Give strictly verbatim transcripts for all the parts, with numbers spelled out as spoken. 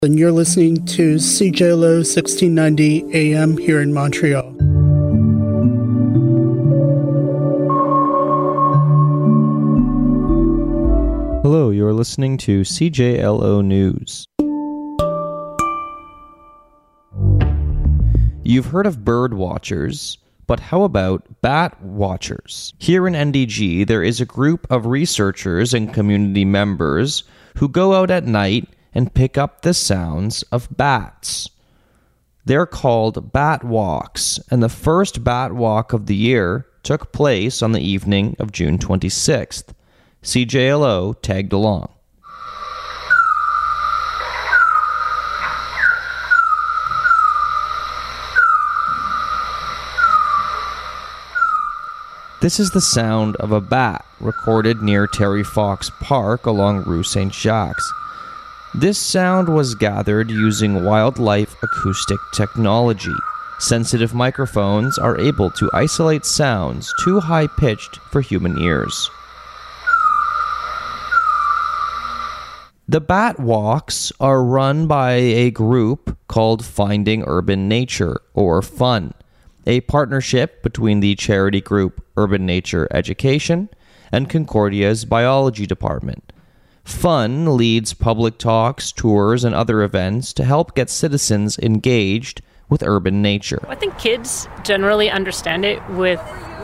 And you're listening to C J L O sixteen ninety A M here in Montreal. Hello, you're listening to C J L O News. You've heard of bird watchers, but how about bat watchers? Here in N D G, there is a group of researchers and community members who go out at night and pick up the sounds of bats. They're called bat walks, and the first bat walk of the year took place on the evening of June twenty-sixth. C J L O tagged along. This is the sound of a bat recorded near Terry Fox Park along Rue Saint Jacques. This sound was gathered using wildlife acoustic technology. Sensitive microphones are able to isolate sounds too high-pitched for human ears. The bat walks are run by a group called Finding Urban Nature, or FUN, a partnership between the charity group Urban Nature Education and Concordia's biology department. FUN leads public talks, tours, and other events to help get citizens engaged with urban nature. I think kids generally understand it with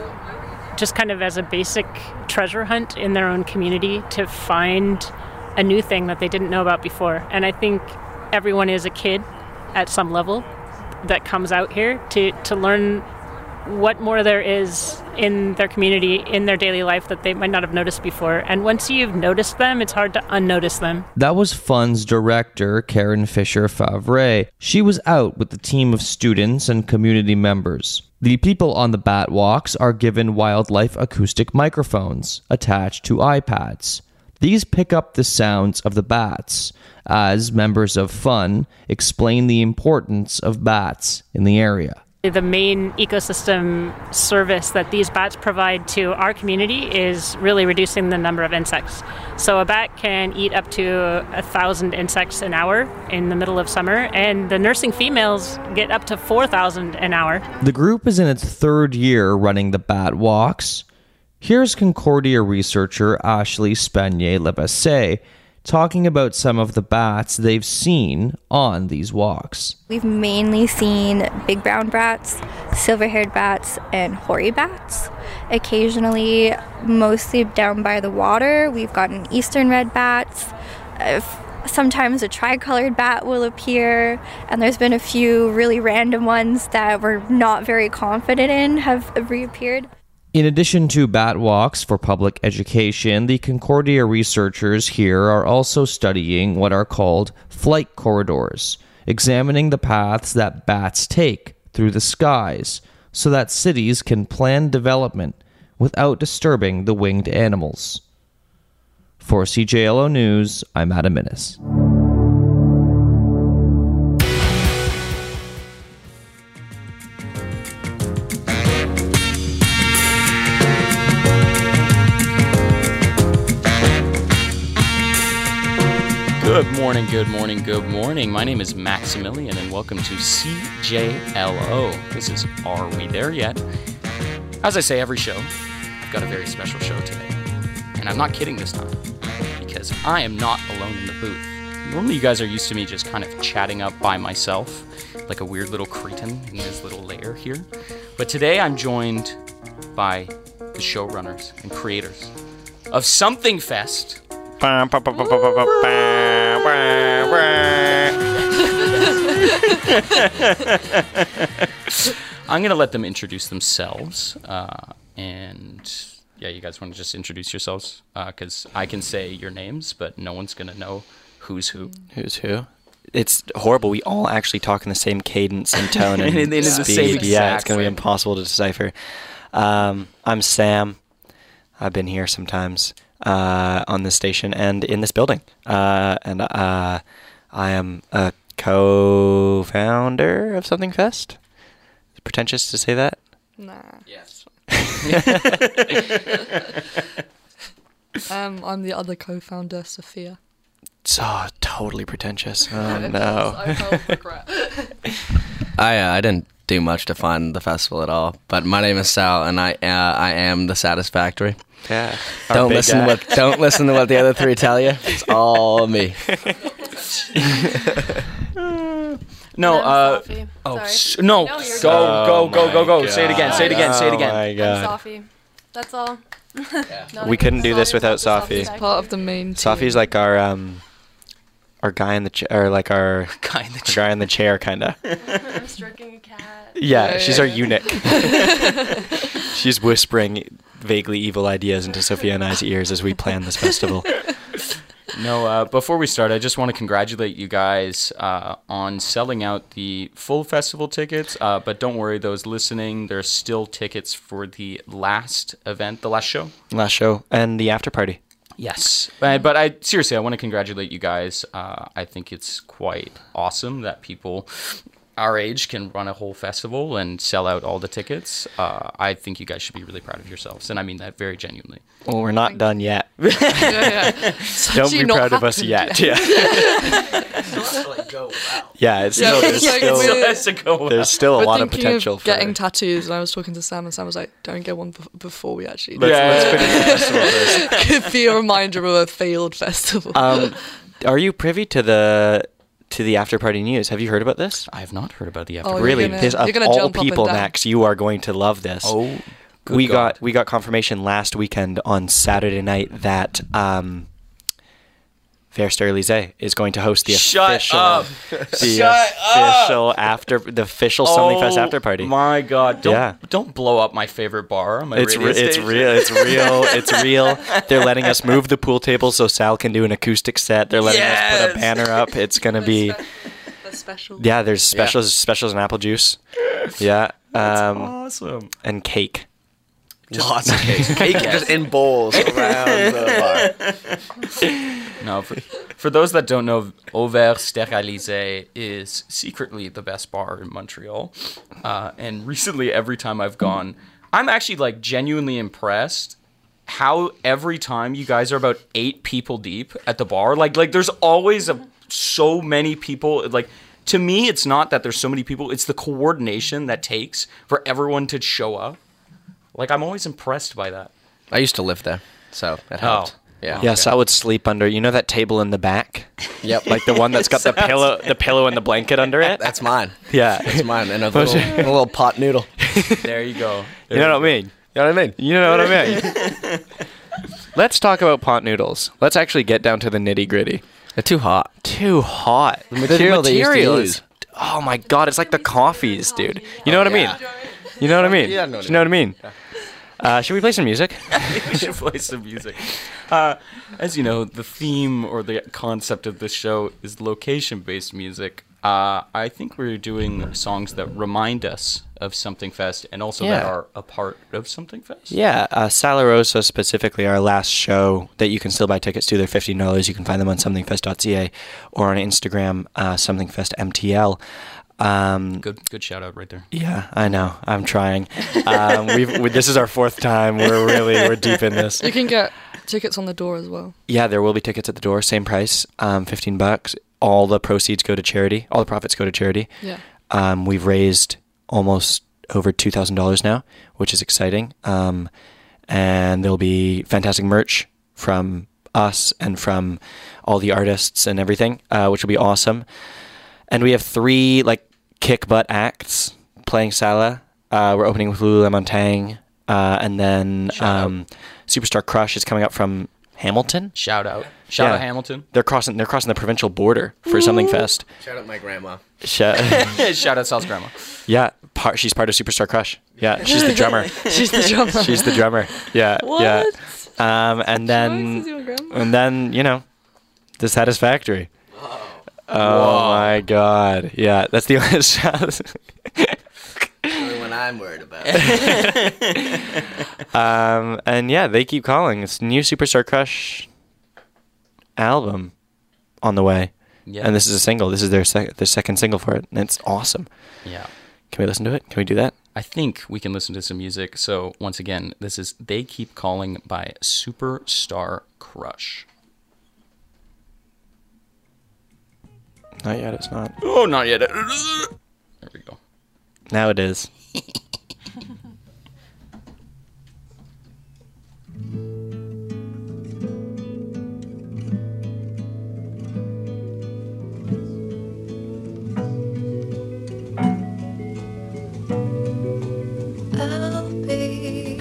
just kind of as a basic treasure hunt in their own community to find a new thing that they didn't know about before. And I think everyone is a kid at some level that comes out here to, to learn what more there is in their community, in their daily life that they might not have noticed before. And once you've noticed them, it's hard to unnotice them. That was FUN's director, Karen Fisher-Favre. She was out with a team of students and community members. The people on the bat walks are given wildlife acoustic microphones attached to iPads. These pick up the sounds of the bats, as members of FUN explain the importance of bats in the area. The main ecosystem service that these bats provide to our community is really reducing the number of insects. So a bat can eat up to a thousand insects an hour in the middle of summer, and the nursing females get up to four thousand an hour. The group is in its third year running the bat walks. Here's Concordia researcher Ashley Spanier-Levasseur talking about some of the bats they've seen on these walks. We've mainly seen big brown bats, silver-haired bats, and hoary bats. Occasionally, mostly down by the water, we've gotten eastern red bats. Uh, sometimes a tricolored bat will appear, and there's been a few really random ones that we're not very confident in have reappeared. In addition to bat walks for public education, the Concordia researchers here are also studying what are called flight corridors, examining the paths that bats take through the skies so that cities can plan development without disturbing the winged animals. For C J L O News, I'm Adam Minnis. Good morning, good morning, good morning. My name is Maximilian, and welcome to C J L O. This is Are We There Yet? As I say every show, I've got a very special show today. And I'm not kidding this time, because I am not alone in the booth. Normally you guys are used to me just kind of chatting up by myself, like a weird little cretin in this little lair here. But today I'm joined by the showrunners and creators of Something Fest. I'm going to let them introduce themselves. Uh, and yeah, you guys want to just introduce yourselves? Because uh, I can say your names, but no one's going to know who's who. Who's who? It's horrible. We all actually talk in the same cadence and tone and, and, and speed. The same yeah, it's going to be way. impossible to decipher. Um, I'm Sam. I've been here sometimes. Uh, on this station and in this building. Uh, and uh, I am a co-founder of Something Fest. Is it pretentious to say that? Nah. Yes. um, I'm the other co-founder, Sophia. So totally pretentious. Oh no. I felt regret. I uh, I didn't do much to find the festival at all. But my name is Sal, and I uh, I am the Satisfactory. Yeah. Don't listen to what don't listen to what the other three tell you. It's all me. No, uh, Sophie. oh, Sorry. s- no, No, you're go, go, Oh go, go, go. my Say it again, say it again, say it Oh again. my I'm god. Sophie. That's all. Not We against couldn't do this Sophie, without but Sophie. Sophie's Part of the main team. Sophie's like our um our guy in the chair, or like our, Guy in the our chair. guy in the chair, kind of. I'm stroking a cat. Yeah, Yeah, she's yeah, our yeah. eunuch. She's whispering vaguely evil ideas into Sophia and I's ears as we plan this festival. No, uh, before we start, I just want to congratulate you guys uh, on selling out the full festival tickets. Uh, but don't worry, those listening, there's still tickets for the last event, the last show. Last show and the after party. Yes, but, but I seriously, I want to congratulate you guys. Uh, I think it's quite awesome that people our age can run a whole festival and sell out all the tickets. Uh, I think you guys should be really proud of yourselves, and I mean that very genuinely. Well, we're not done yet. yeah, yeah. It's Don't actually be not proud of us happened yet. Yeah, yeah. It's Yeah, still, there's it's like still, we're- has to go. there's still a We're lot of thinking potential of for getting tattoos, and I was talking to Sam, and Sam was like, "Don't get one bef- before we actually." Let's, Yeah. let's finish the festival first. Could be a reminder of a failed festival. Um, are you privy to the to the after party news? Have you heard about this? I have not heard about the Oh, after. you're Really, gonna- this of you're gonna all jump up and people, down. Max, you are going to love this. Oh, good we God. got we got confirmation last weekend on Saturday night that um, Versterlize is going to host the Shut official up. the Shut official after the official Something Fest after party. Oh my God! Don't Yeah. don't blow up my favorite bar on my It's radio re- it's station. real. It's real. It's real. They're letting us move the pool table so Sal can do an acoustic set. They're letting us Yes. put a banner up. It's gonna be That's special. yeah. There's specials, specials and apple juice. Yeah, um, Awesome. and cake. Lots of cake. Cake just in bowls around the bar. No, for, for those that don't know, Auvers Sterilisé is secretly the best bar in Montreal. Uh, and recently, every time I've gone, I'm actually like genuinely impressed how every time you guys are about eight people deep at the bar. Like, like there's always a, so many people. Like, to me, it's not that there's so many people. It's the coordination that takes for everyone to show up. Like, I'm always impressed by that. I used to live there, so it helped. Oh. Yeah. Yes, I would sleep under. You know that table in the back, Yep. like the one that's got the pillow, the pillow and the blanket under it. That's mine. Yeah, That's mine. And a little, a little pot noodle. There you go. you know what I mean. You know what I mean? You know what I mean. Let's talk about pot noodles. Let's actually get down to the nitty gritty. They're too hot. Too hot. The material they used to material use. is- Oh my god, it's like the coffees, dude. You know what I mean? You know what I mean? Yeah, no, Do you know what I mean? Uh, should we play some music? We should play some music. Uh, as you know, the theme or the concept of this show is location-based music. Uh, I think we're doing songs that remind us of Something Fest and also that Yeah. are a part of Something Fest. Yeah, uh, Salarosa specifically, our last show that you can still buy tickets to. They're fifteen dollars. You can find them on something fest dot c a or on Instagram, uh, somethingfestmtl. Um, Good, good shout out right there. yeah, I know. I'm trying. Um, we've, we, this is our fourth time. We're really we're deep in this. You can get tickets on the door as well. Yeah, there will be tickets at the door. Same price, um, fifteen bucks. All the proceeds go to charity. All the profits go to charity. Yeah. Um, we've raised almost over two thousand dollars now, which is exciting. Um, and there'll be fantastic merch from us and from all the artists and everything, uh, which will be awesome. And we have three like kick butt acts playing Sala. Uh, we're opening with Lululemon Tang, uh, and then um, Superstar Crush is coming up from Hamilton. Shout out. Shout Yeah. out Hamilton. They're crossing. They're crossing the provincial border for Something Fest. Shout out my grandma. Sh- Shout out Sal's grandma. yeah, part, she's part of Superstar Crush. Yeah, she's the drummer. She's the drummer. She's the drummer. Yeah, What? yeah. Um, and Joyce then is your grandma? and then you know, the Satisfactory. Oh Whoa. my God! Yeah, that's the only shout. Only one I'm worried about. Um, and yeah, they keep calling. It's new Superstar Crush album on the way, Yeah. and this is a single. This is their sec- their second single for it, and it's awesome. Yeah. Can we listen to it? Can we do that? I think we can listen to some music. So once again, this is They Keep Calling by Superstar Crush. Not yet, it's not. Oh, not yet. There we go. Now it is. I'll be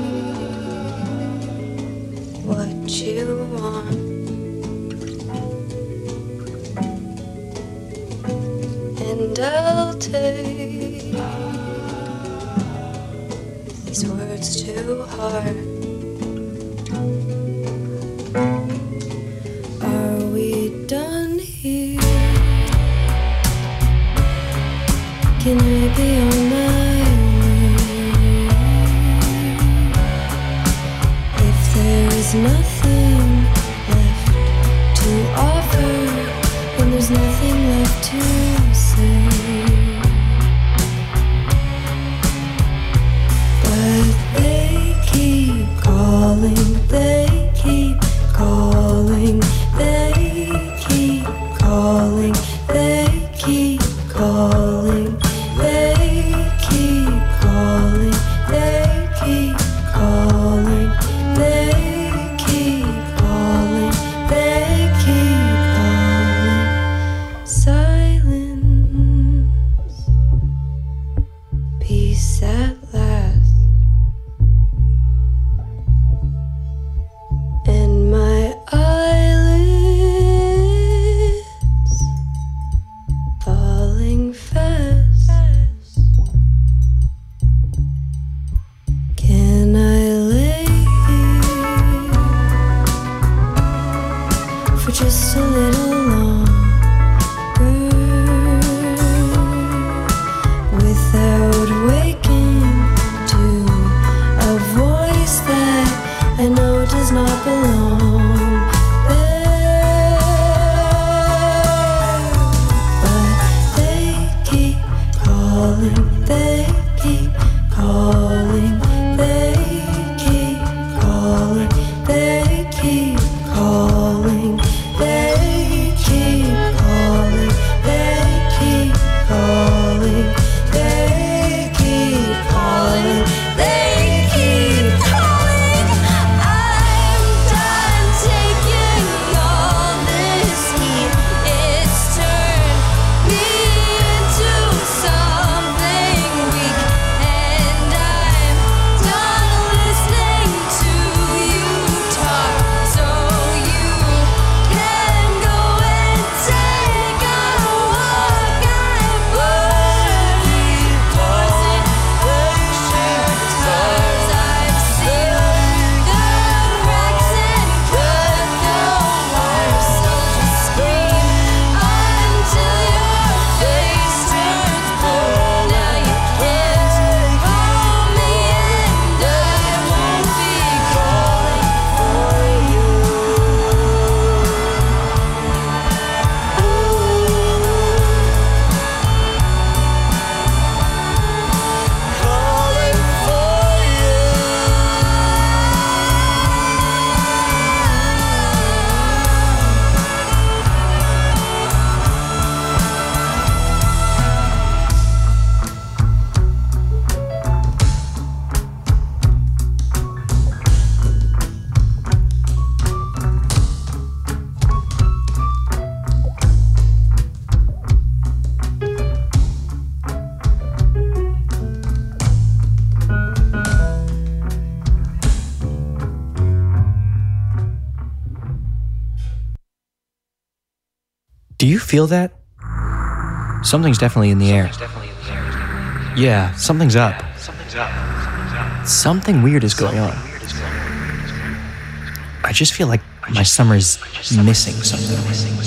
what you want, and I'll take these words to heart. Are we done here? Can I be on my There's nothing left to offer, and there's nothing left to say. But they keep calling, they keep calling, they keep calling, they keep calling, they keep calling, they keep calling, they just a little longer without waking to a voice that I know does not belong there. But they keep calling, they keep calling, they keep calling, they keep calling. They keep calling, they keep calling, they keep calling, they keep calling. I'm done taking all this heat. It's turned me into something weak, and I'm done listening to you talk. So you can go and take a walk. I would be poison, cause I've seen the cracks and cut the wires. So just scream until your face turns blue. Now you can't call me, and I won't be calling for you. Calling for you. Do you feel that? Something's definitely in the air. Yeah, something's up. Something weird is going on. I just feel like my summer's missing something.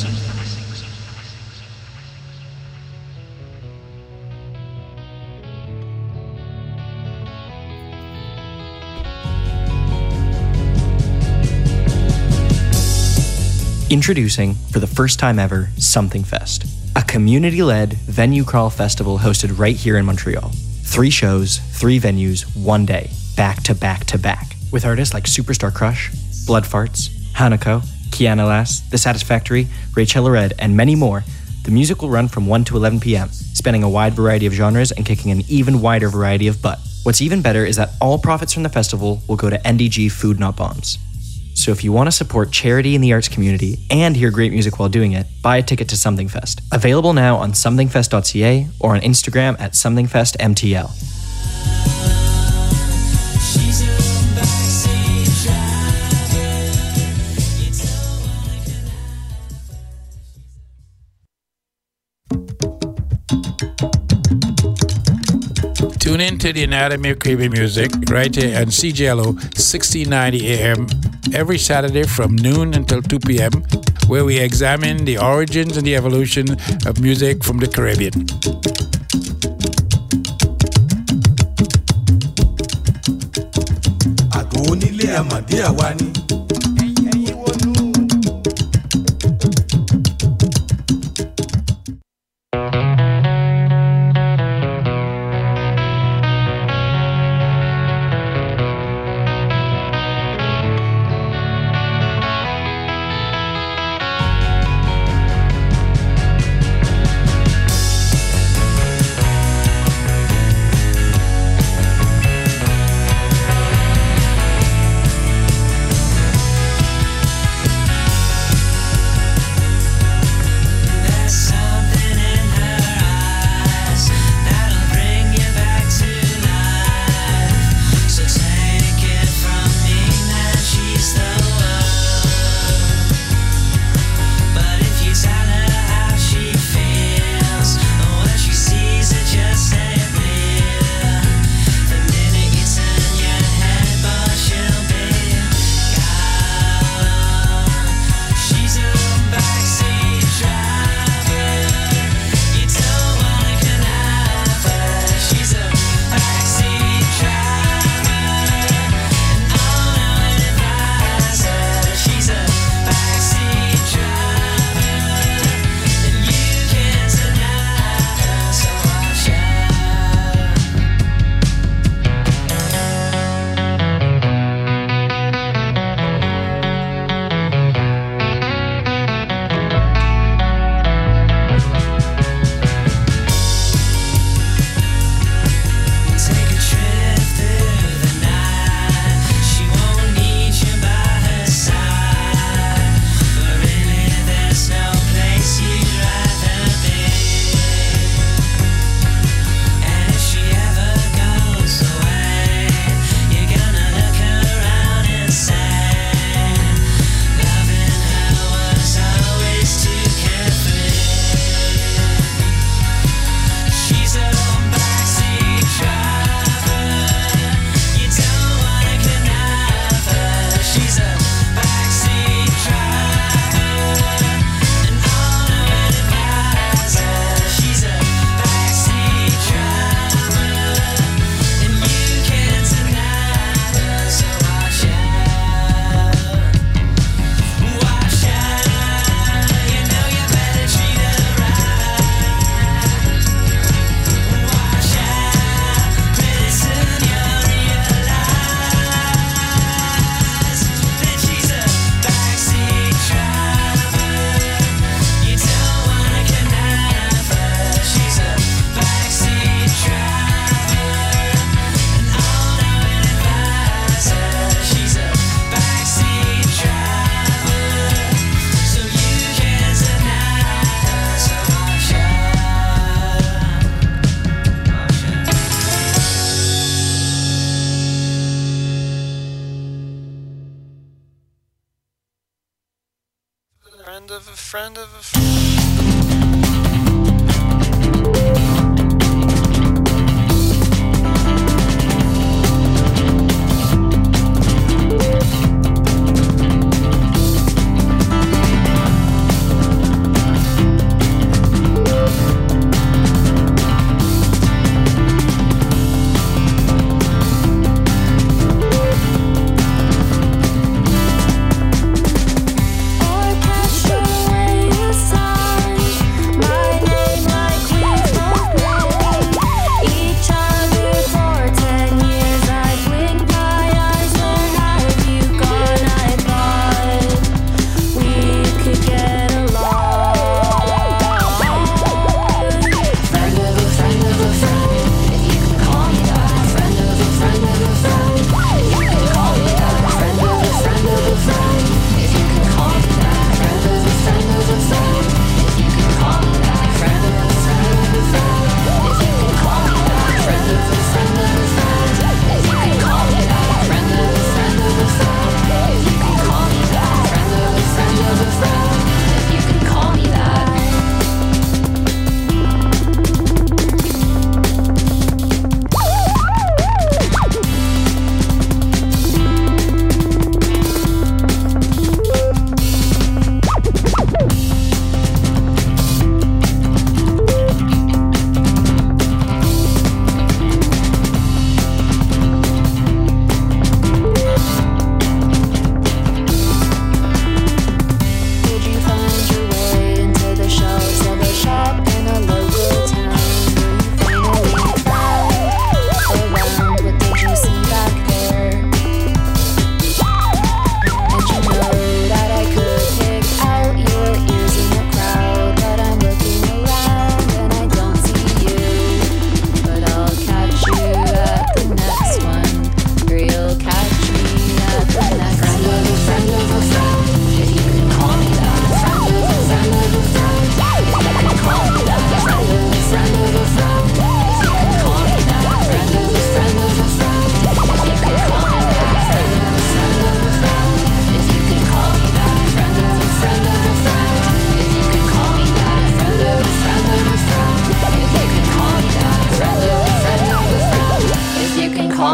Introducing, for the first time ever, Something Fest, a community-led venue crawl festival hosted right here in Montreal. Three shows, three venues, one day, back to back to back, with artists like Superstar Crush, Blood Farts, Hanako, Kiana Lass, The Satisfactory, Rachel Red, and many more, The music will run from one to eleven p.m., spanning a wide variety of genres and kicking an even wider variety of butt. What's even better is that all profits from the festival will go to N D G Food Not Bombs. So if you want to support charity in the arts community and hear great music while doing it, buy a ticket to Something Fest. Available now on something fest dot c a or on Instagram at something fest m t l. Tune in to the Anatomy of Creepy Music right here on C J L O sixteen ninety A M every Saturday from noon until two p.m., where we examine the origins and the evolution of music from the Caribbean. Àgọ́ onílé àmàdé àwa ni. friend of a friend of a friend. Or catch the way the sun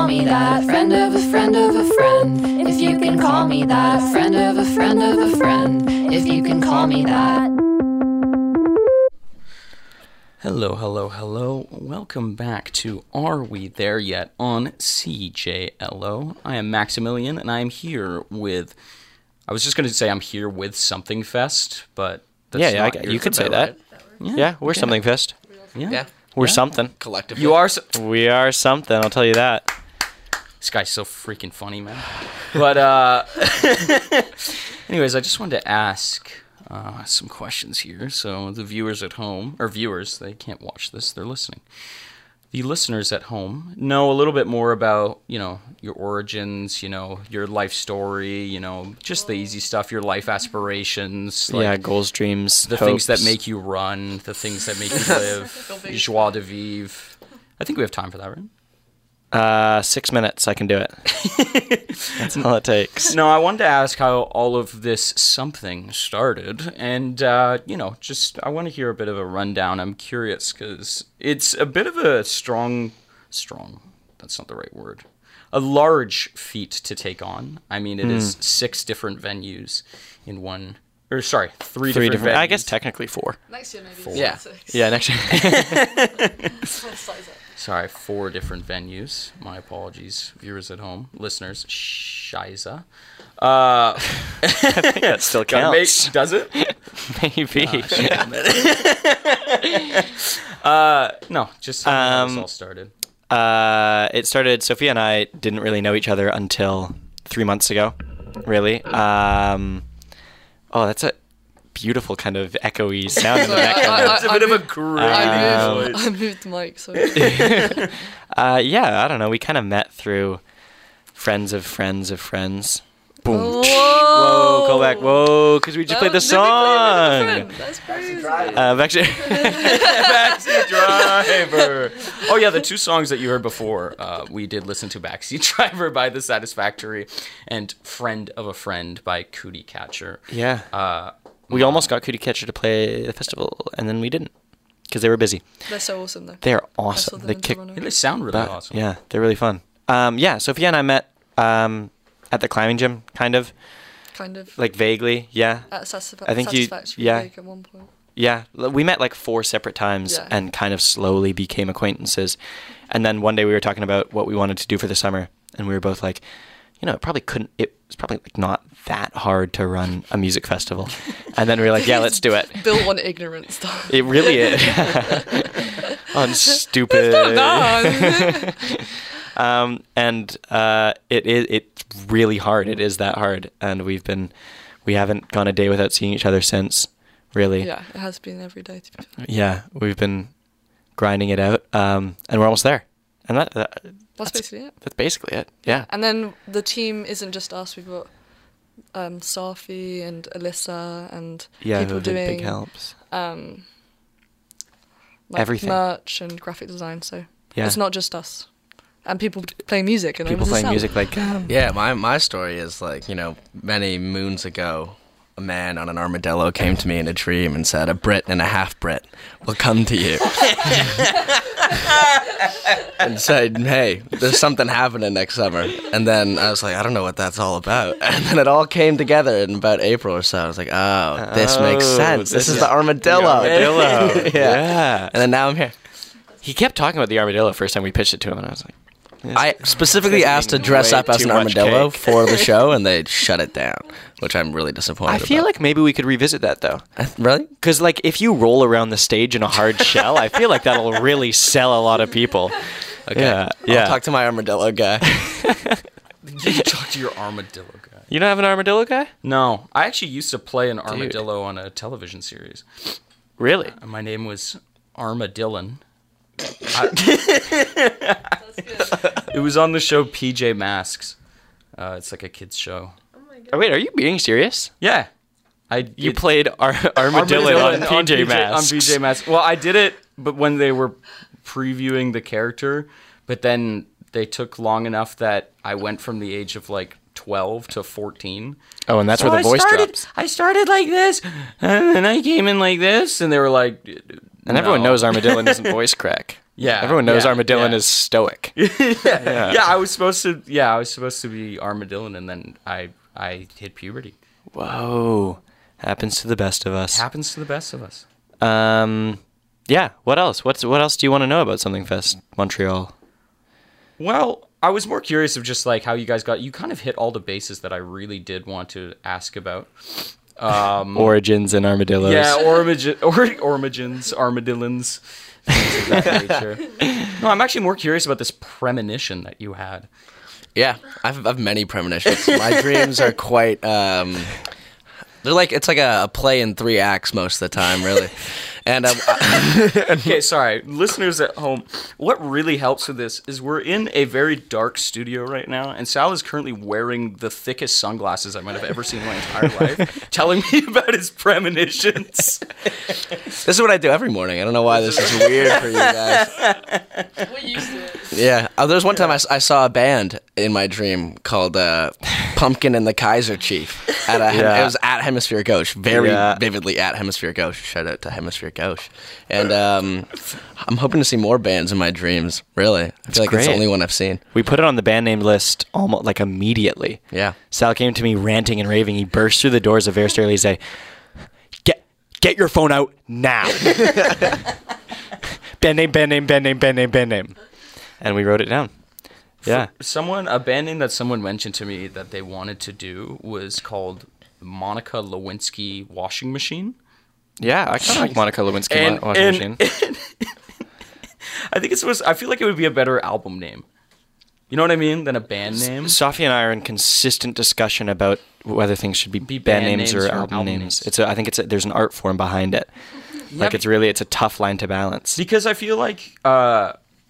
call me that, friend of a friend of a friend. If you can call me that, friend of a friend of a friend. If you can call me that. Hello, hello, hello. Welcome back to Are We There Yet on C J L O. I am Maximilian, and I am here with... I was just going to say I'm here with Something Fest, but that's yeah, yeah, not I, your you could say right? that. Yeah, yeah we're okay. Something Fest. Yeah. Yeah. We're Yeah. something. Collectively. You are... So- we are something, I'll tell you that. This guy's so freaking funny, man. But, uh... anyways, I just wanted to ask... Uh, some questions here. So the viewers at home, or viewers, they can't watch this, they're listening. The listeners at home know a little bit more about, you know, your origins, you know, your life story, you know, just the easy stuff, your life aspirations. Like yeah, goals, dreams, the hopes. things that make you run, the things that make you live, joie de vivre. I think we have time for that, right? Uh, six minutes, I can do it. That's all it takes. No, I wanted to ask how all of this something started, and, uh, you know, just, I want to hear a bit of a rundown. I'm curious, because it's a bit of a strong, strong, that's not the right word, a large feat to take on. I mean, it mm. is six different venues in one, or sorry, three, three different, different venues. I guess technically four. Next year maybe. Four. Yeah. Six. Yeah, next year. Sorry, four different venues. My apologies, viewers at home, listeners. Shiza. Uh, I think that still counts. Make, does it? Maybe. Oh, uh, no, just how um, this all started. Uh, it started. Sophia and I didn't really know each other until three months ago. Really. Um, oh, that's a beautiful kind of echoey sound in the background. It's a bit of a great I voice. moved, I moved the mic, so... uh, yeah, I don't know. We kind of met through friends of friends of friends. Boom. Whoa! Whoa, call back. Whoa, because we just That played the was- did we play song. With a friend? That's crazy. Uh, actually, Backseat Driver. Oh yeah, the two songs that you heard before, uh, we did listen to Backseat Driver by The Satisfactory and Friend of a Friend by Cootie Catcher. yeah. Uh, We almost got Cootie Catcher to play the festival, and then we didn't because they were busy. They're so awesome, though. They're I awesome. saw them They in kick. Toronto. they sound really butt. awesome. Yeah, they're really fun. Um, yeah, Sophia and I met um, at the climbing gym, kind of, Kind of. like vaguely. Yeah, At Satisfa- I think you- Satisfactory yeah. Lake at one point. yeah. L- We met like four separate times Yeah. and kind of slowly became acquaintances. And then one day we were talking about what we wanted to do for the summer, and we were both like, you know, it probably couldn't. It was probably like not that hard to run a music festival. And then we were like, yeah, let's do it. Built on ignorance, though. It really is. On stupid. um, and uh, it is. It's really hard. It is that hard, and we've been. We haven't gone a day without seeing each other since. Really. Yeah, it has been every day, to be fair. Yeah, we've been grinding it out, um, and we're almost there. And that, that That's, that's basically it. that's basically it. Yeah. And then the team isn't just us. We've got um, Safi and Alyssa and Yeah, people who've been doing big helps. Um, like Everything. merch and graphic design. So Yeah. it's not just us. And people playing music. And People able to playing sell. music like. Um, Yeah, my my story is like, you know, many moons ago, a man on an armadillo came to me in a dream and said, a Brit and a half Brit will come to you. And said, hey, there's something happening next summer. And then I was like, I don't know what that's all about. And then it all came together in about April or so. I was like, oh, this makes Oh, sense. This, this is is the armadillo. the armadillo. yeah. Yeah. And then now I'm here. He kept talking about the armadillo first time we pitched it to him, and I was like, this- I specifically this is asked to eating dress way up as too an much armadillo cake. for the show, and they shut it down, which I'm really disappointed I feel about. like maybe we could revisit that though. Really? Because like if you roll around the stage in a hard shell, I feel like that'll really sell a lot of people. Okay. Yeah, I'll yeah. talk to my armadillo guy. You talk to your armadillo guy. You don't have an armadillo guy? No, I actually used to play an armadillo on a television series. Really? Uh, my name was Armadillon. It was on the show P J Masks. Uh, it's like a kids show. Oh wait, are you being serious? Yeah, I You did- played ar- armadillo on P J Masks. On P J Masks. Well, I did it, but when they were previewing the character, but then they took long enough that I went from the age of like twelve to fourteen. Oh, and that's So where the I voice started, drops. I started like this, and then I came in like this, and they were like, And everyone "No." knows armadillo doesn't voice crack. Yeah, Everyone knows yeah, Armadillon yeah. is stoic. yeah. Yeah. yeah, I was supposed to. Yeah, I was supposed to be Armadillon, and then I I hit puberty. Whoa. Happens to the best of us. Happens to the best of us. Um, yeah. What else? What's what else do you want to know about Something Fest Montreal? Well, I was more curious of just like how you guys got. You kind of hit all the bases that I really did want to ask about. Um, Origins and armadillos. Yeah, ormagi- or ormagins, armadillons, things of that nature. No, I'm actually more curious about this premonition that you had. Yeah, I've I've many premonitions. My dreams are quite. Um, they're like it's like a, a play in three acts most of the time, really. And um, okay, sorry, listeners at home. What really helps with this is we're in a very dark studio right now, and Sal is currently wearing the thickest sunglasses I might have ever seen in my entire life, telling me about his premonitions. This is what I do every morning. I don't know why this is weird for you guys. We used to it. Yeah, uh, there was one time I, s- I saw a band in my dream called uh, Pumpkin and the Kaiser Chief. At a, Yeah. It was at Hemisphere Gauche, very Yeah. vividly at Hemisphere Gauche. Shout out to Hemisphere Gauche. And um, I'm hoping to see more bands in my dreams, really. I feel like it's the great. only one I've seen. We put it on the band name list almost like immediately. Yeah. Sal came to me ranting and raving. He burst through the doors of Versailles. He say, "Get get your phone out now." Band name, band name, band name, band name, band name. And we wrote it down. Yeah. Someone, a band name that someone mentioned to me that they wanted to do was called Monica Lewinsky Washing Machine. Yeah, I kind of like Monica Lewinsky And- wa- washing and- machine. I think it's supposed. I feel like it would be a better album name. You know what I mean? Than a band name. Sophie and I are in consistent discussion about whether things should be, Be band, band names, names or or album, album names. names. It's a, I think it's a, there's an art form behind it. Like Yeah, it's really it's a tough line to balance. Because I feel like uh,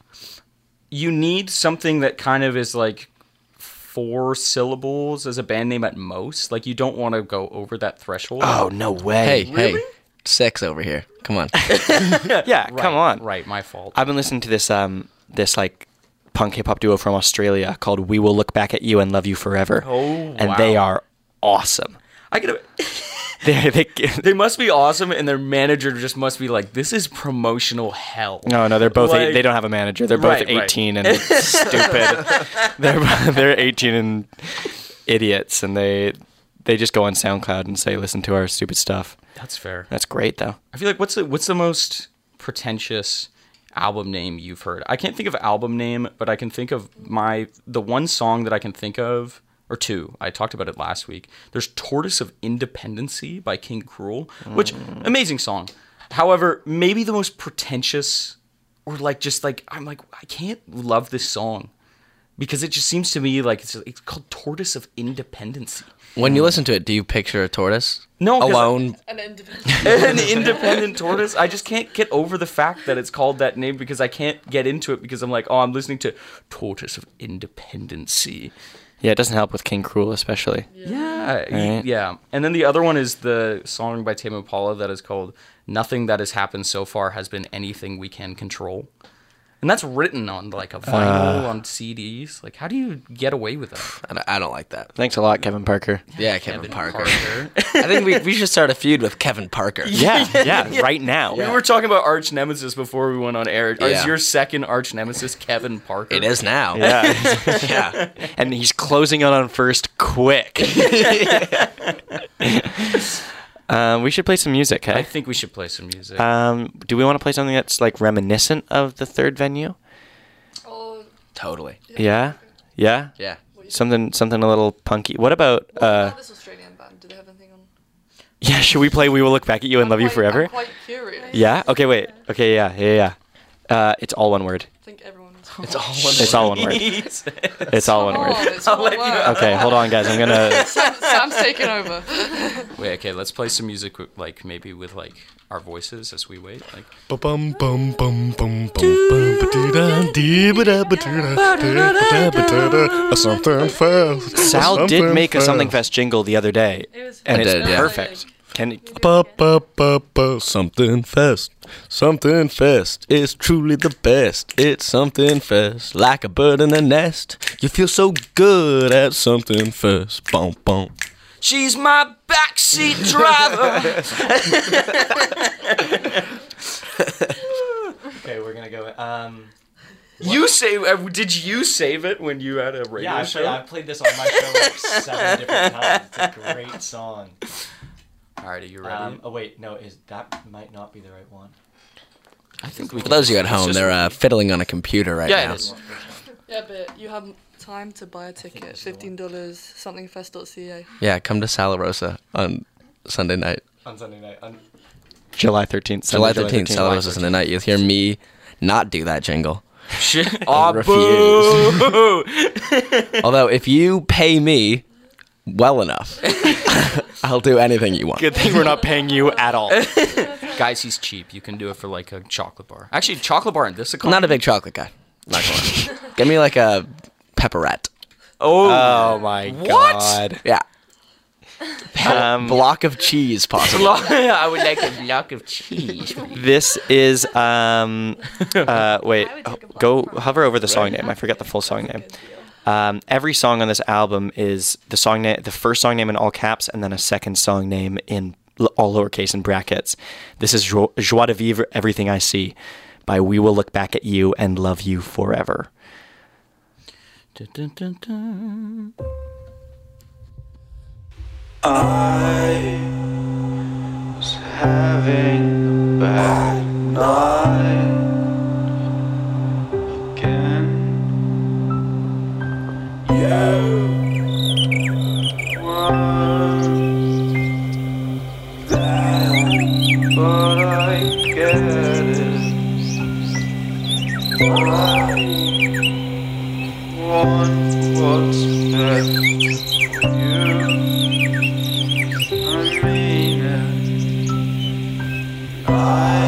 you need something that kind of is like four syllables as a band name at most. Like you don't want to go over that threshold. Oh no way! Hey, hey, six over here. Come on. Yeah, Right, come on. Right, my fault. I've been listening to this um this like punk hip hop duo from Australia called We Will Look Back at You and Love You Forever. Oh, and wow. they are awesome. I get they, they, They must be awesome, and their manager just must be like, "This is promotional hell." No, no, they're both. Like- eight, they don't have a manager. They're both Right, right. eighteen and stupid. They're they're eighteen and idiots, and they they just go on SoundCloud and say, "Listen to our stupid stuff." That's fair. That's great, though. I feel like what's the what's the most pretentious album name you've heard? I can't think of album name, but I can think of my the one song that I can think of, or two. I talked about it last week. There's "Tortoise of Independency" by King Cruel, which amazing song. However, maybe the most pretentious, or like just like I'm like I can't love this song because it just seems to me like it's it's called "Tortoise of Independency." When you listen to it, do you picture a tortoise? No, 'cause I- alone. An independent. An independent tortoise. I just can't get over the fact that it's called that name because I can't get into it because I'm like, oh, I'm listening to Tortoise of Independency. Yeah, it doesn't help with King Cruel, especially. Yeah, Right. yeah. And then the other one is the song by Tame Impala that is called "Nothing That Has Happened So Far Has Been Anything We Can Control." And that's written on like a vinyl Uh. on C Ds. Like, how do you get away with that? I don't, I don't like that. Thanks a lot, Kevin Parker. Yeah, Kevin, Kevin Parker. Parker. I think we, we should start a feud with Kevin Parker. Yeah, yeah, right now. We were talking about arch nemesis before we went on air. Yeah. Is your second arch nemesis Kevin Parker? It is now. Yeah. Yeah. And he's closing it on first quick. um, we should play some music, I hey? think we should play some music. Um, do we want to play something that's like reminiscent of the third venue? Oh, Totally. Yeah? Yeah? Yeah. Something something a little punky. What about what uh about this Australian band? Do they have anything on? yeah, should we play We Will Look Back at You and I'm Love You quite- Forever? I'm quite curious. Yeah? Okay, wait. Okay, yeah, yeah, yeah. Uh, it's all one word. I think everyone's. It's all one It's all one word. It's all one Come word. on, it's I'll one let you- word. Okay, hold on, guys. I'm gonna. Sam, Sam's taking over. Wait, okay, let's play some music, with, like maybe with like our voices as we wait. Like, Ba-bum, bum, bum, bum, bum, bum, ba-dee-da, dee-ba-da, ba-dee-da, da-ba-da, ba-da-da, something fast. Sal did something make a Something fast. Fest jingle the other day, and I it's did, yeah. perfect. Can Ba, ba, ba, ba, something fest. Something fest. It's truly the best. It's something fest. Like a bird in a nest. You feel so good at something fest. Bum, bum. she's my backseat driver. Okay, we're gonna go. Um, You save? Uh, did you save it when you had a radio yeah, I show? played, I played this on my show like seven different times. It's a great song. All right, are you ready? Um, oh wait, no, is that might not be the right one. I think we. For those of you at it's home, just- they're uh, fiddling on a computer right Yeah, now. it is. Yeah, but you have time to buy a ticket. Fifteen dollars. Somethingfest dot c a. Yeah, come to Sala Rosa on Sunday night. On Sunday night. On... July thirteenth. July thirteenth, Sala Rosa Sunday night. You'll hear me not do that jingle. Shit. And Aw, boo! Although, if you pay me well enough, I'll do anything you want. Good thing we're not paying you at all. Guys, he's cheap. You can do it for like a chocolate bar. Actually, chocolate bar in this I'm economy. not a big chocolate guy. Not gonna lie. Give me like a pepperette. Oh, Oh my What? god. Yeah. Um, Block of cheese, possibly. I would like a block of cheese. This is um uh wait go hover over the song name. I forget the full song name. Um, every song on this album is the song name, the first song name in all caps, and then a second song name in l- all lowercase in brackets. This is Jo- Joie de Vivre, Everything I See, by We Will Look Back at You and Love You Forever. Dun, dun, dun, dun. I was having a bad night again. You were there, but I get it. I want what's best for you. I mean it. I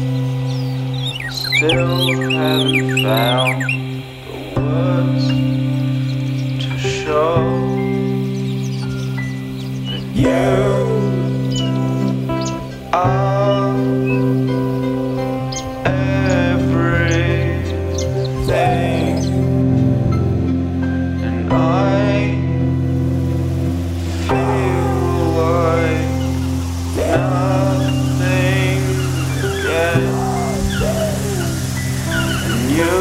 still haven't found the words to show that you are everything, and I feel like nothing again. And you,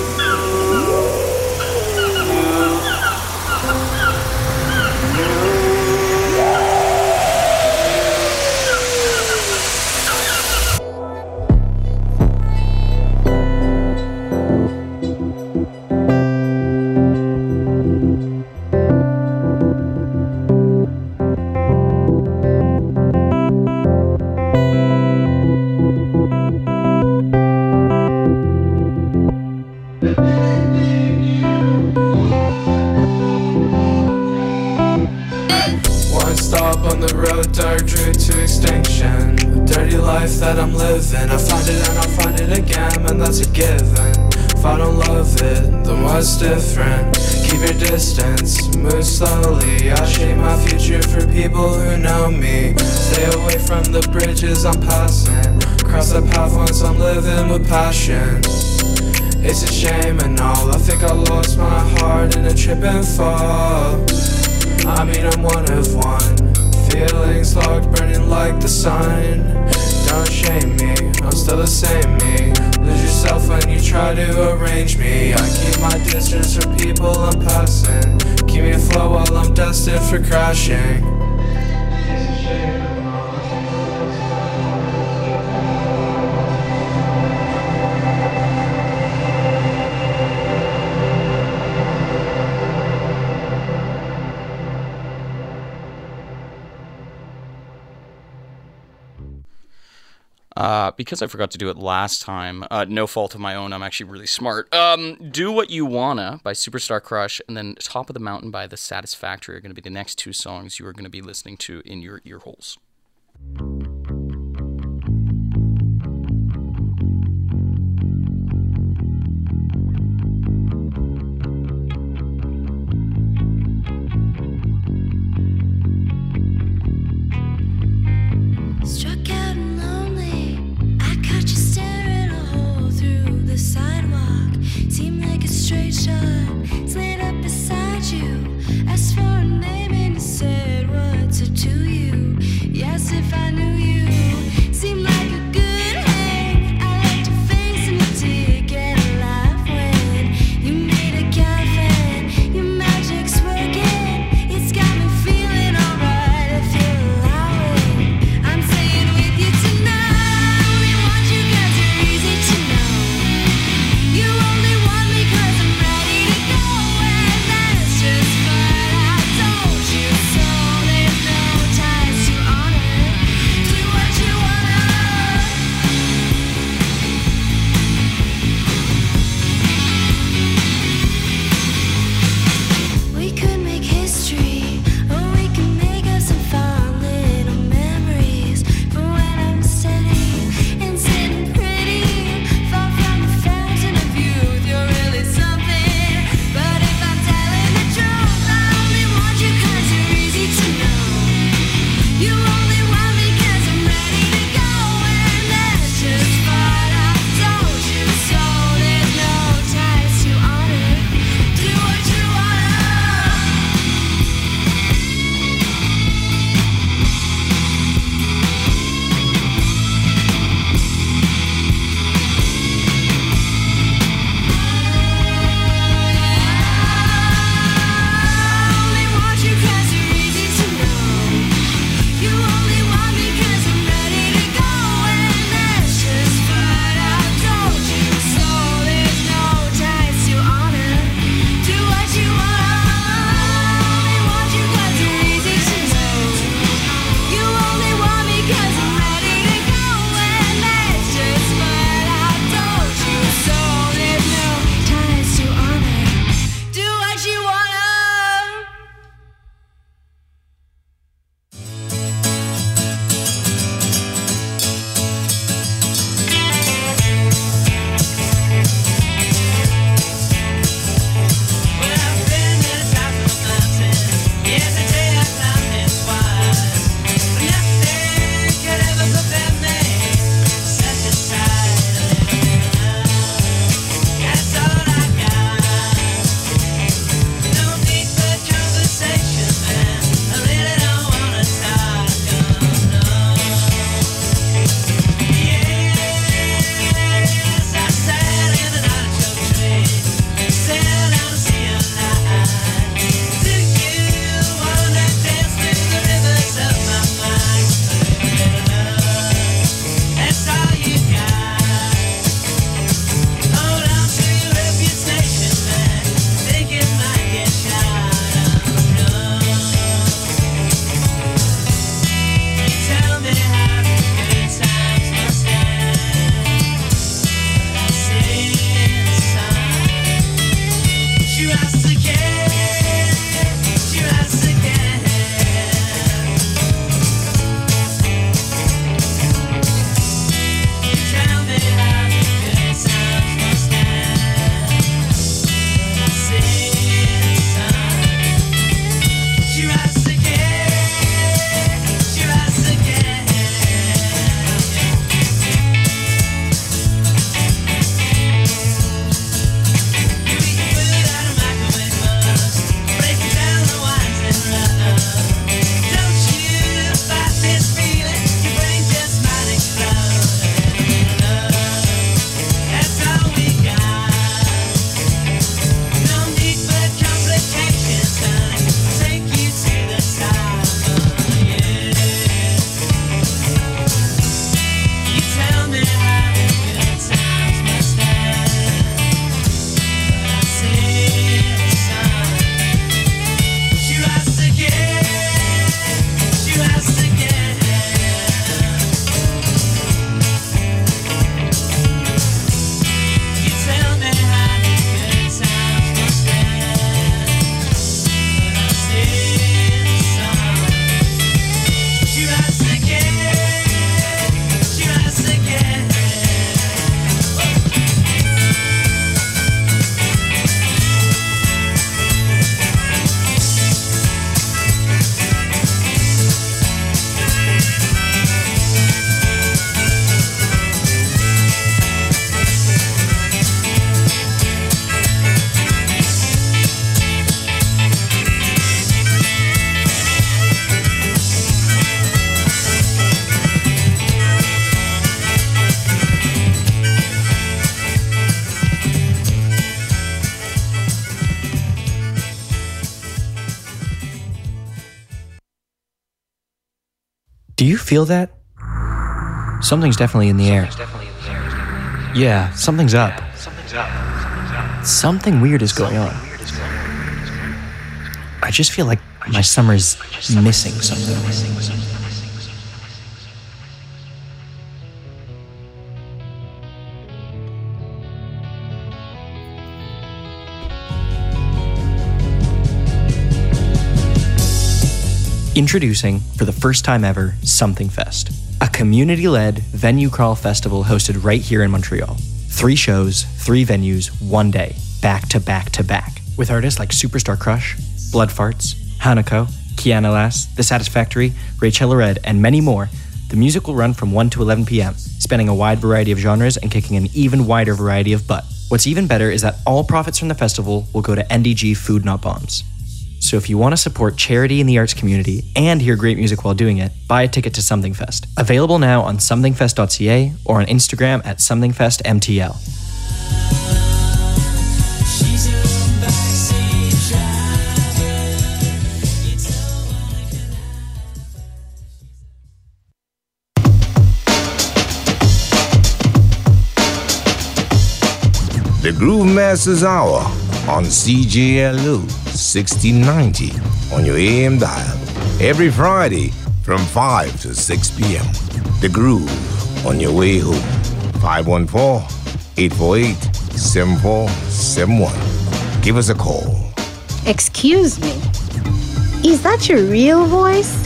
One stop on the road, dark drew to extinction. A dirty life that I'm living. I find it and I'll find it again, and that's a given. If I don't love it, then what's different? Keep your distance, move slowly. I shape my future for people who know me. Stay away from the bridges I'm passing. Cross the path once I'm living with passion. It's a shame and all. I think I lost my heart in a trip and fall. I mean, I'm one of one. Feelings locked, burning like the sun. Don't shame me, I'm still the same me. Lose yourself when you try to arrange me. I keep my distance from people I'm passing. Keep me afloat while I'm destined for crashing. Uh, because I forgot to do it last time, uh, no fault of my own, I'm actually really smart. Um, Do What You Wanna by Superstar Crush and then Top of the Mountain by The Satisfactory are going to be the next two songs you are going to be listening to in your ear holes. Struck out and lonely, I caught you staring a hole through the sidewalk. Seemed like a straight shot, slid up beside you. Asked for a name and you said, what's it to you? Yes, if I knew you. Seemed like a good hang. I liked your face and your Do you feel that? Something's definitely in the air. Yeah, something's up. Something weird is going on. I just feel like my summer's missing something. Introducing, for the first time ever, Something Fest, a community-led venue crawl festival hosted right here in Montreal. Three shows, three venues, one day, back to back to back, with artists like Superstar Crush, Blood Farts, Hanako, Kiana Lass, The Satisfactory, Rachel Red, and many more. The music will run from one to eleven p.m., spanning a wide variety of genres and kicking an even wider variety of butt. What's even better is that all profits from the festival will go to N D G Food Not Bombs. So if you want to support charity in the arts community and hear great music while doing it, buy a ticket to Something Fest. Available now on something fest dot c a or on Instagram at something fest m t l. The Groove Masters Hour on C J L O sixteen ninety on your A M dial every Friday from five to six p.m. The Groove on your way home. five one four, eight four eight, seven four seven one. Give us a call. Excuse me. Is that your real voice?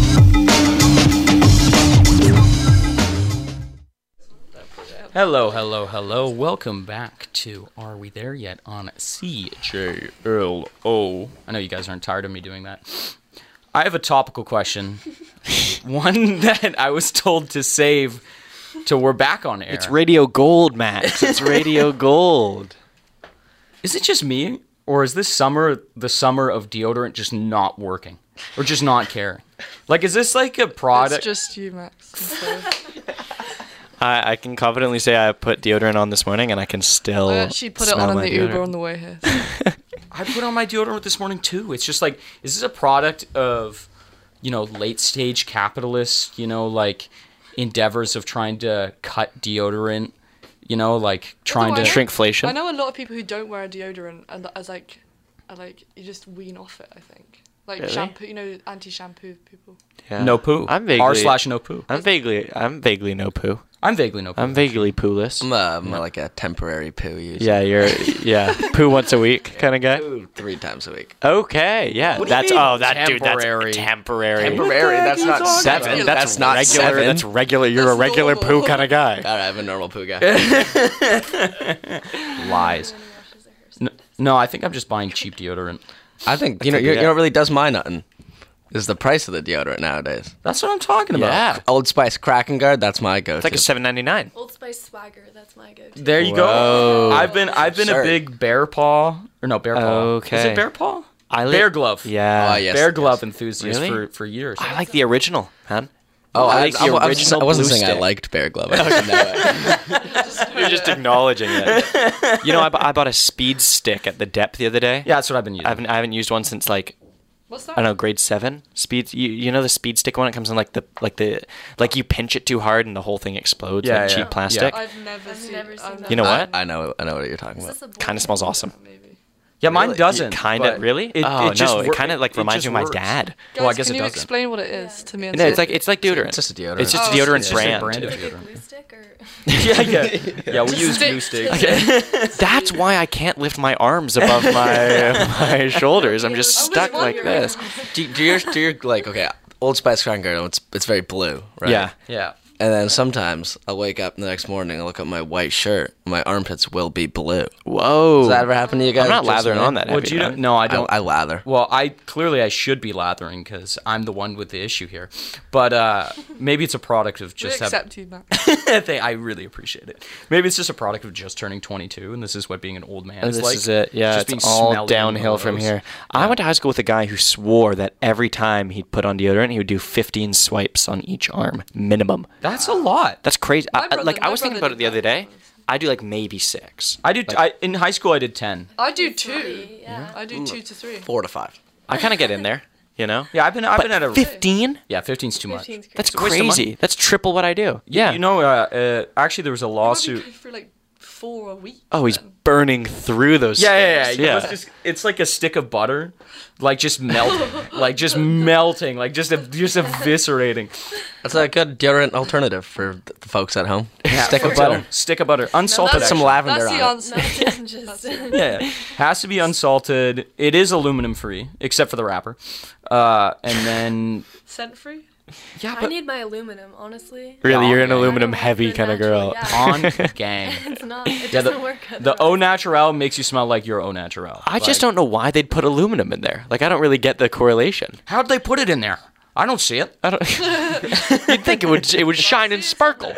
Hello, hello, hello. Welcome back to Are We There Yet on C J L O. I know you guys aren't tired of me doing that. I have a topical question. One that I was told to save till we're back on air. It's Radio Gold, Max. It's Radio Gold. Is it just me, or is this summer the summer of deodorant just not working? Or just not caring? Like, is this like a product? It's just you, Max. I, I can confidently say I put deodorant on this morning and I can still I actually put it smell on in my the deodorant. Uber on the way here. I put on my deodorant this morning too. It's just like, is this a product of, you know, late stage capitalists, you know, like endeavors of trying to cut deodorant, you know, like trying Although to I know- shrinkflation? I know a lot of people who don't wear a deodorant and as like, are like you just wean off it. I think like Really? shampoo, you know, anti-shampoo people. Yeah. No poo. I'm vaguely R slash no poo. I'm vaguely I'm vaguely no poo. I'm vaguely no poo. I'm vaguely pooless. I'm, uh, I'm like a temporary poo user. Yeah, you're yeah poo once a week kind of guy. Poo three times a week. Okay, yeah. What do you That's mean oh that temporary? dude. That's temporary. Temporary. That's not seven. That's, That's, that's not regular. seven. That's regular. You're a regular poo kind of guy. All right, I'm a normal poo guy. Lies. No, no, I think I'm just buying cheap deodorant. I think you know you know what really does my nothing is the price of the deodorant nowadays. That's what I'm talking about. Yeah. Old Spice Kraken Guard, that's my go-to. It's like a seven ninety-nine. Old Spice Swagger, that's my go-to. There you Whoa. go. I've been I've been Sure. a big bear paw or no bear paw. Okay. Is it bear paw? I li- bear glove. Yeah. Oh, yes, bear yes. glove enthusiast Really? for, for years. I like the original, man. Oh, I I, like the I, I, was- original I wasn't blue saying I stick. liked Bear Glove. I didn't know it. You're just acknowledging it. You know, I, bu- I bought a speed stick at the Dep the other day. Yeah, that's what I've been using. I haven't I haven't used one since like What's I that? don't know, grade seven. Speed you, you know the speed stick one? It comes in like the like the like you pinch it too hard and the whole thing explodes Yeah, like yeah. cheap plastic. I've never I've seen. never seen I've that. You know I, what? I know I know what you're talking Is about. this a Kind of smells awesome. Maybe. yeah, mine Really? doesn't. Kind of but really? It, oh it just no, it wor- kind of like it reminds just me of my works. dad. Guys, Well, I guess can it you doesn't. explain what it is to me? And No, it's see? like it's like deodorant. It's just a deodorant. It's just Oh, a deodorant It's just a brand. brand of Like a deodorant. glue stick or yeah, yeah, yeah. We use glue Stick. sticks. That's why I can't lift my arms above my my shoulders. I'm just I was stuck like wondering. this. do, do your do your like okay, Old Spice Kraken Guard, it's it's very blue, right? Yeah. Yeah. And then sometimes I'll wake up the next morning and look at my white shirt, and my armpits will be blue. Whoa. Does that ever happen to you guys? I'm not Just lathering me? on that. Would heavy, you? man. No, I don't. I, I lather. Well, I clearly I should be lathering because I'm the one with the issue here. But uh, maybe it's a product of We just have, accept you, Max. They- I really appreciate it. Maybe it's just a product of just turning twenty-two, and this is what being an old man Oh, is this like. is it. Yeah, Just being it's all smelly and downhill from gross. here. I went to high school with a guy who swore that every time he'd put on deodorant, he would do fifteen swipes on each arm, minimum. That's a lot. That's crazy. I, My I- brother- like I my was thinking brother about it the other day. I do like maybe six. I do. I, in high school, I did ten. I do two. yeah. I do two to three. Four to five. I kind of get in there. You know? Yeah, I've been I've But been at a fifteen. Yeah, fifteen's too much. fifteen's That's It's a waste of money. crazy. That's triple what I do. You- Yeah. You know, uh, uh, actually, there was a You might be lawsuit. good for like four a week. Oh, he's burning through those. Yeah, yeah, yeah. things. yeah. It's, just, it's like a stick of butter, like just melting, like just melting, like just a, just eviscerating. That's a good deodorant alternative for the folks at home. Yeah, Stick of for butter. example, Stick of butter, unsalted. Put some actually. lavender That's the on answer. Not just- That's it. Yeah, yeah. Has to be unsalted. It is aluminum free, except for the wrapper. Uh, and then Scent free. yeah, I but need my aluminum, honestly. Really, you're an Yeah. aluminum heavy kind of girl. on gang. It's not. It Yeah, doesn't the, work. the otherwise. au naturel makes you smell like you're au naturel. I just don't know why they'd put aluminum in there. Like, I don't really get the correlation. How'd they put it in there? I don't see it. I don't. You'd think it would it would shine and sparkle.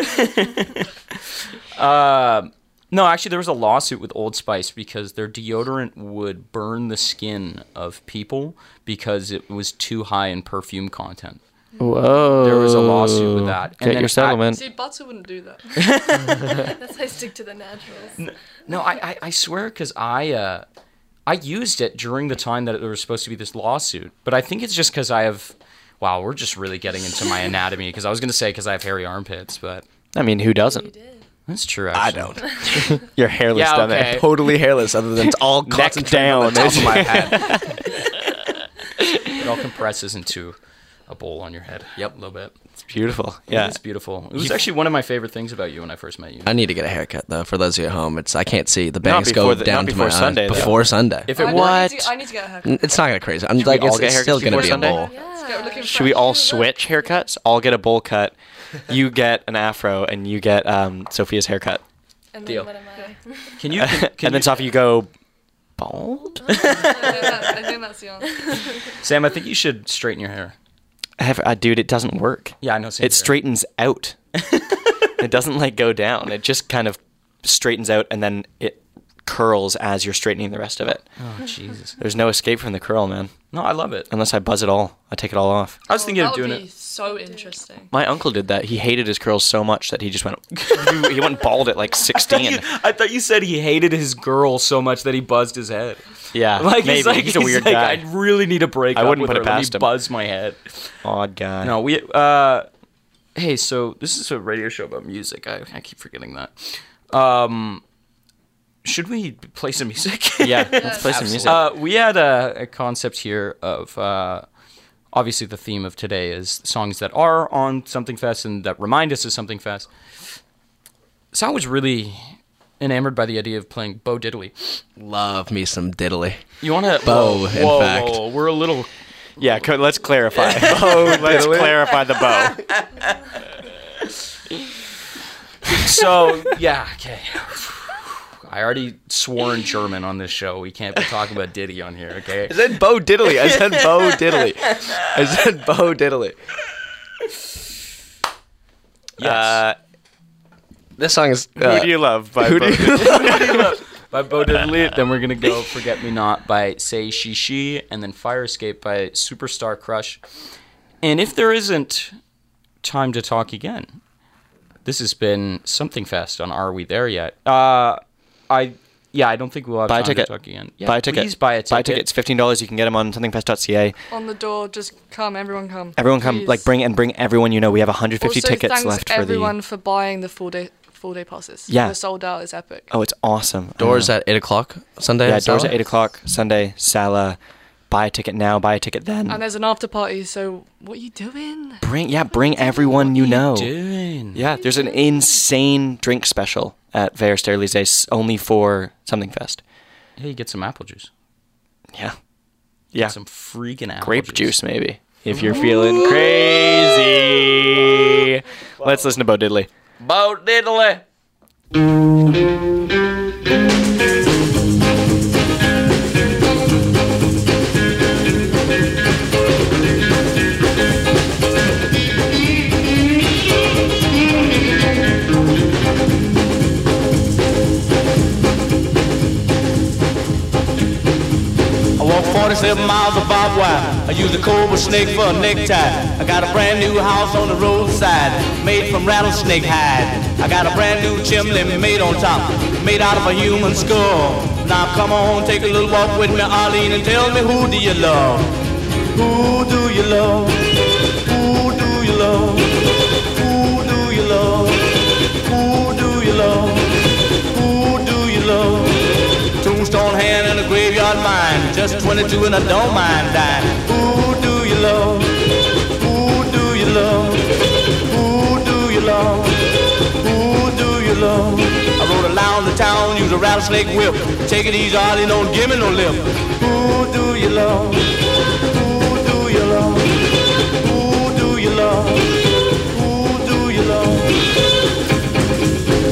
Uh, no, actually, there was a lawsuit with Old Spice because their deodorant would burn the skin of people because it was too high in perfume content. Whoa. There was a lawsuit with that. Get your settlement. See, butter wouldn't do that. That's why I stick to the naturals. No, I, I, I swear, because I, uh, I used it during the time that there was supposed to be this lawsuit. But I think it's just because I have... Wow, we're just really getting into my anatomy. Because I was going to say because I have hairy armpits, but... I mean, who doesn't? That's true, I actually. don't. You're hairless Yeah, down okay. there. Totally hairless, other than it's all Neck concentrated on the down. top of my head. It all compresses into a bowl on your head. Yep, a little bit. It's beautiful. Yeah. It's beautiful. It was actually one of my favorite things about you when I first met you. I need to get a haircut though. For those of you at home, it's I can't see the Not bangs before go the- down not to my before Sunday, eyes. though. Before Sunday. If it I, were... I, need to, I need to get a haircut. It's not gonna crazy. I'm like we all it's, get it's haircuts still gonna before be a Sunday? bowl. Let's go, looking Should we fresh. all switch haircuts? I'll get a bowl cut. You get an afro, and you get um, Sophia's haircut. And Deal. then what am I? Can you... Can, can and then you- Sophie, you go bald. I, think that, I think that's the answer. Sam, I think you should straighten your hair. I have, uh, dude, it doesn't work. Yeah, I know. same It here. straightens out. It doesn't like go down. It just kind of straightens out, and then it curls as you're straightening the rest of it. Oh, Jesus. There's no escape from the curl, man. No, I love it. Unless I buzz it all. I take it all off. I was thinking that of would doing be it. so interesting. My uncle did that. He hated his curls so much that he just went. He went bald at like sixteen. I thought you said he hated his girl so much that he buzzed his head. Yeah, Like maybe he's like he's a weird like, guy. I really need to break I up wouldn't with put her. it Let me past him. buzz my head. Odd guy. No, we. Uh, hey, so this is a radio show about music. I, I keep forgetting that. Um, should we play some music? Yeah, let's play some music. Uh, we had a, a concept here of uh, obviously the theme of today is songs that are on Something Fest and that remind us of Something Fest. So I was really enamored by the idea of playing Bo Diddley. Love me some diddly. You want to Bo, whoa, in whoa, fact. whoa, we're a little. Yeah, co- let's clarify. bow, let's clarify the bow. So yeah, okay. I already swore in German on this show. We can't be talking about Diddy on here, okay? I said Bo Diddley. I said Bo Diddley. I said Bo Diddley. Yes. Uh, This song is. who Uh, do you love? By who Bo do you Diddley? by Bo Diddley. Then we're gonna go Forget Me Not by Say She She, and then Fire Escape by Superstar Crush. And if there isn't time to talk again, this has been Something Fest on Are We There Yet? Uh, I yeah, I don't think we'll have Buy a time ticket. to talk again. Yeah, buy a ticket. Please buy a ticket. Buy tickets. Fifteen dollars. You can get them on something fest dot c a. On the door, just come, everyone come. Everyone come. Please. Like bring and bring everyone you know. We have one hundred fifty also, tickets thanks left for everyone the. for buying the full day full day passes. Yeah. They're sold out. It's epic. Oh, it's awesome. I Doors know. at eight o'clock Sunday. Yeah, at doors Sala? at eight o'clock Sunday. Sala. Buy a ticket now. Buy a ticket then. And there's an after party. So what are you doing? Bring yeah, bring everyone you know. Doing? Yeah, there's an insane drink special at Vers Sterilises only for Something Fest. Hey, get some apple juice. Yeah. Yeah. Some freaking apple Grape juice. juice, maybe. If you're feeling crazy. Let's listen to Bo Diddley. Bo Diddley. I walk forty-seven miles of barbed wire. I use a cobra snake for a necktie. I got a brand new house on the roadside, made from rattlesnake hide. I got a brand new chimney made on top, made out of a human skull. Now come on, take a little walk with me, Arlene, and tell me who do you love? Who do you love? Who do you love? Who do you love? Who do you love? Who do you love? Tombstone hand and a graveyard mind. Just twenty-two and I don't mind dying. Who do you love? Who do you love? Who do you love? Who do you love? I rode around the town, use a rattlesnake whip. Take it easy, Ollie, don't give me no lip. Who do you love? Who do you love? Who do you love? Who do you love?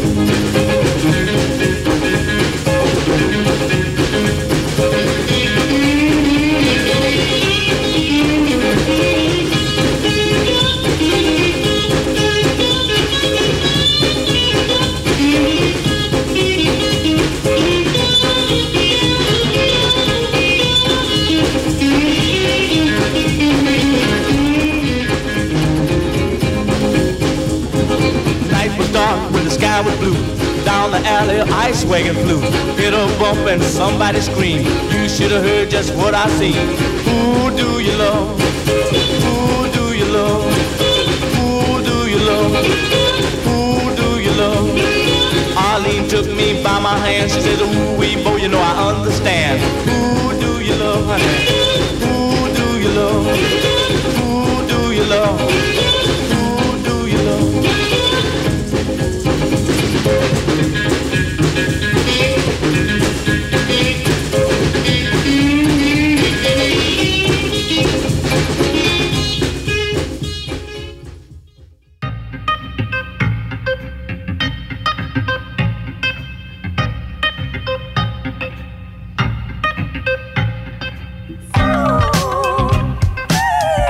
Sky was blue. Down the alley, ice wagon flew. Hit a bump and somebody screamed. You should have heard just what I seen. Who do you love? Who do you love? Who do you love? Who do you love? Arlene took me by my hand. She said, ooh, wee, boy, you know I understand. Who do you love, honey? Who do you love? Who do you love? Who do you love? Ooh.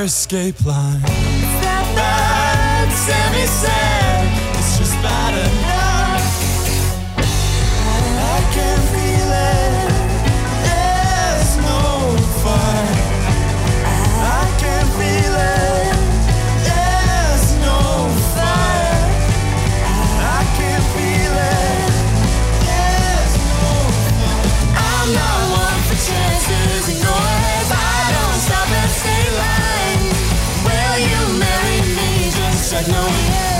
escape line. It's that bad, Sammy said. It's just bad enough. I can feel it. There's no fire. I can feel it. There's no fire. I can feel it. There's no fire. I'm not one for chances and go ahead. I don't stop at state lines. Will you marry me? Just said no, yeah.